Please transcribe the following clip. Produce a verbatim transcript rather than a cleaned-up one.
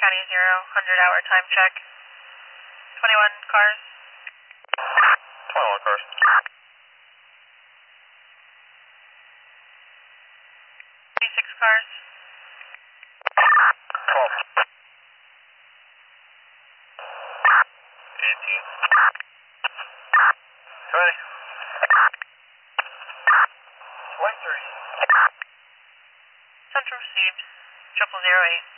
County zero, one hundred hour time check. twenty-one cars. twenty-one cars. twenty-six cars. twelve. eighteen. twenty. twenty-three. Central received. Triple zero eight.